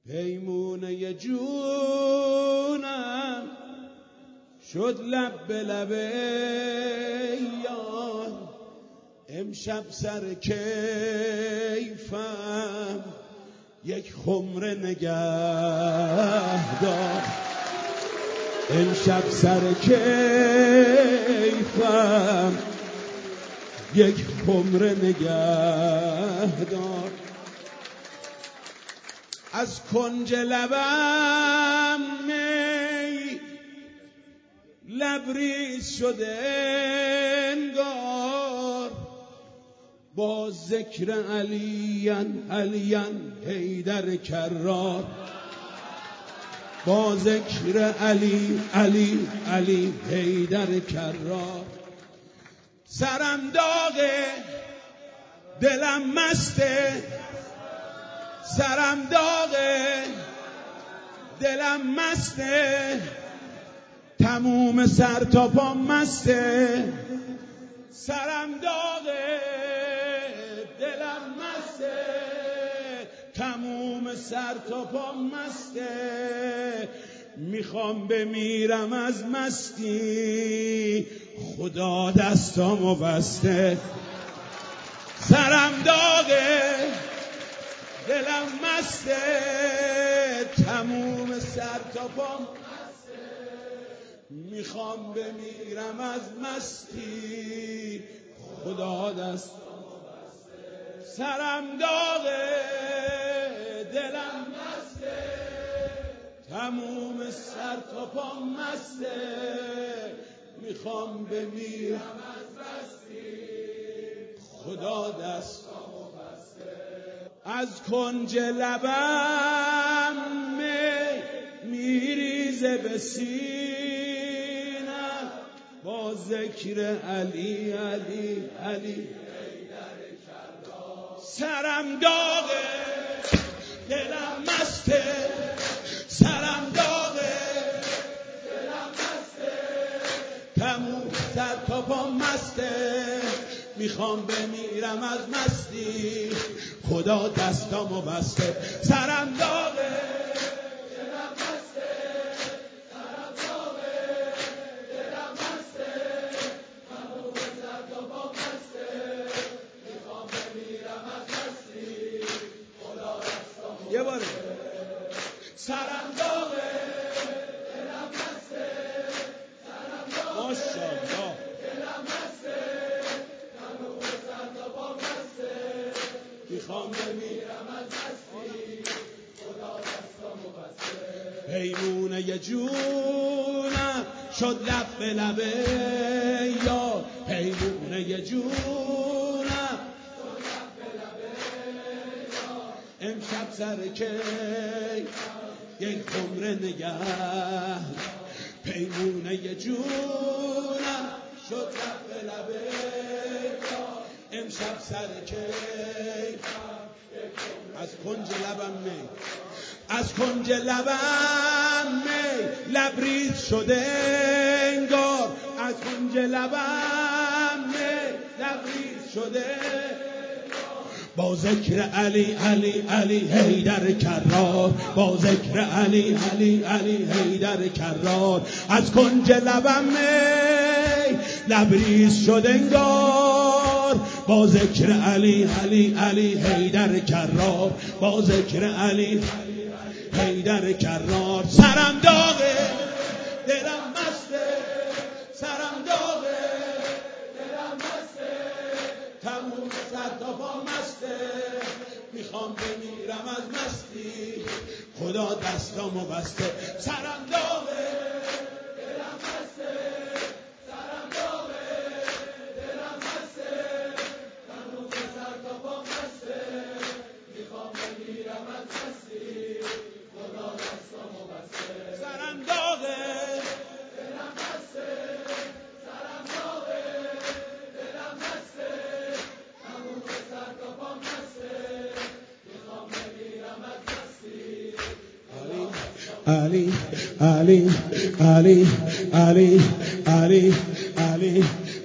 پیمونه جونم شد لب به لب یار، امشب سر کیفم یک خمره نگه دار. امشب سر کیفم یک خمره نگه دار. از کنج لبم می لبریز شده انگار، با ذکر علیان علیان حیدر کرار، با ذکر علی علی علی حیدر کرار. سرم داغه دلم مسته، سرم داغه دلم مسته، تموم سر تا پام مسته. سرم داغه دلم مسته، تموم سر تا پام مسته. میخوام بمیرم از مستی، خدا دستامو بسته. سرم داغه دلم مسته، تموم سر تا پام مسته. میخوام بمیرم از مستی، خدا دستامو بسته. سرم داغه دلم مسته، تموم سر تا پام مسته. میخوام بمیرم از مستی، خدا دستامو بسته. از کنج لبم میریزه به سینم، با ذکر علی علی علی. سرم داغه دلم مسته، سرم داغه دلم مسته، تموم سر تا پام مسته. میخوام بمیرم از مستی، خدا دستامو بسته. سرم داغه دلم مسته، سرم داغه دلم مسته، تموم سر تا پام مسته. میخوام بمیرم از مستی، خدا دستامو یه باره. سرم داغه دلم مسته، سرم داغه ماشاءالله دلم مسته، تموم سر تا پام مسته. میخوام بمیرم از مستی، خدا دستامو بسته. پیمونه جونم شد لب به لب یار، پیمونه جونم شد لب به لب یار. امشب سر کیفم یک خمره نگه، پیمونه جونم شد لب به لب یار. امشب سر کیفم از کنج لبم می، از کنج لبم می لبریز شده انگار، از کنج لبم می لبریز شده. با ذکر علی علی علی حیدر کرار، با ذکر علی علی علی حیدر کرار. از کنج لبم می لبریز شده انگار، با ذکر علی علی علی حیدر کرار، با ذکر علی حیدر کرار. سرم داغه دلم مسته، سرم داغه دلم مسته، تموم سر تا پام مسته. میخوام بمیرم از مستی، خدا دستامو بسته. سرم داغه دلم مسته، سرم داغه دلم مسته، تموم سر تا پام مسته. میخوام بمیرم از مستی، خدا دستامو بسته. سرم داغه دلم مسته، سرم داغه دلم مسته، تموم سر تا پام مسته. میخوام بمیرم از مستی. علی علی علی علی علی علی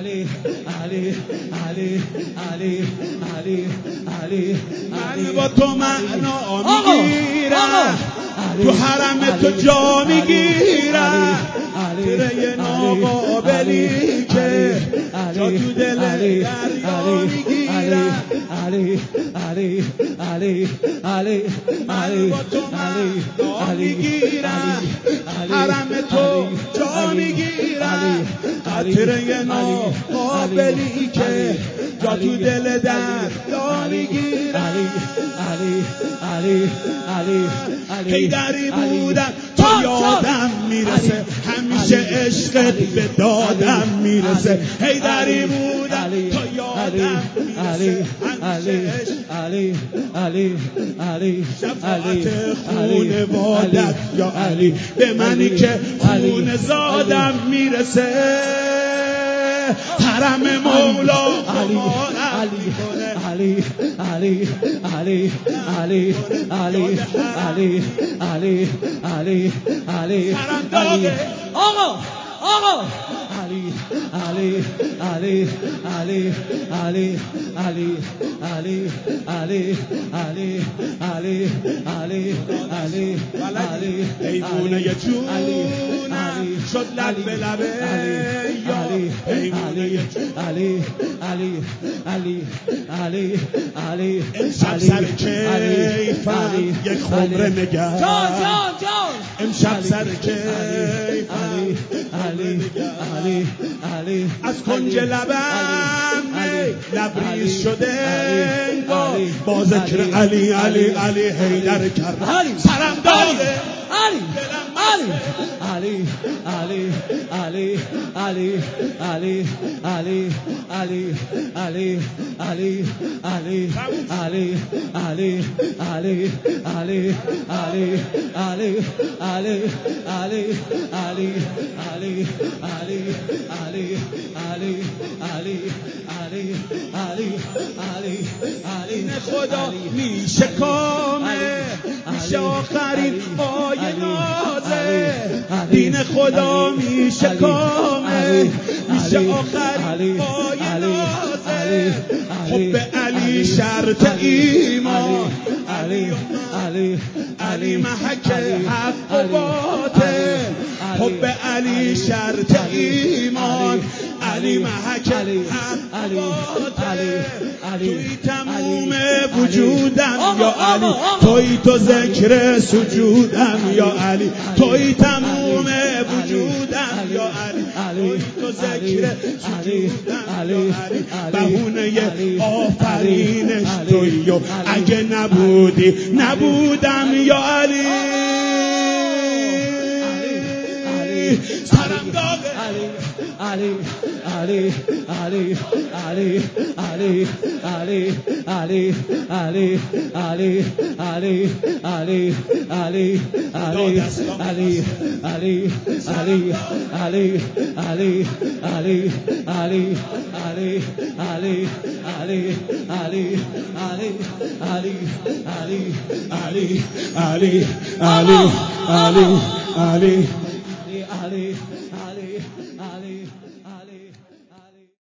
علی علی علی علی علی علی من با تو معنا میگیرم تو حرم تو جا میگیرم تیره ناقابلی که جا تو دل دریا میگیرم من با تو معنا میگیرم حرم تو جا میگیرم تیره ناقابلی که جا تو دل دریا میگیرم حیدری بودم تا یادم میرسه همیشه عشقت به دادم میرسه حیدری بودم تا یادم میرسه همیشه شفاعت خون والد یا علی به منی که خون زادم میرسه حرم مولا قمارم میکنه آقا حیوونه جونم شد لب به لبه یا حیوونه امشب سر کیفم یک خمره نگر امشب سر کیفم از کنج لبم لبریز شده با ذکر علی حیدر کرد سرم داده دین خدا میشه کامه میشه آخرین آیه نازه دین خدا میشه کامه میشه آخرین آیه نازه حب علی شرط ایمان علی محک حق و باطل حب علی شرط ایمان علی محک حق و باطل توی تموم وجودم یا علی توی تو ذکر سجودم یا علی توی تموم وجودم یا علی توی تو ذکر سجودم یا علی بهونه آفرینش توی و اگه نبودی نبودم یا علی سرم داغه Ali